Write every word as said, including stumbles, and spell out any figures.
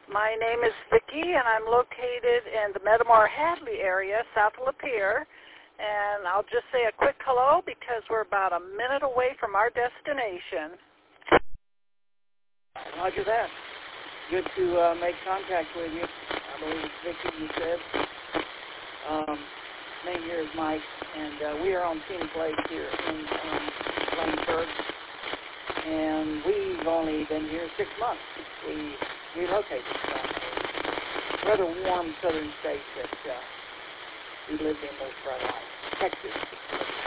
My name is Vicki, and I'm located in the Metamor-Hadley area, south of Lapeer. And I'll just say a quick hello because we're about a minute away from our destination. Roger that. Good to uh, make contact with you. I believe it's Vicki, you said. Um, name here is Mike, and uh, we are on Scenic Lake here in um, Laingsburg. And we've only been here six months. We relocated from a rather warm southern state that uh, we lived in most of our lives, Texas.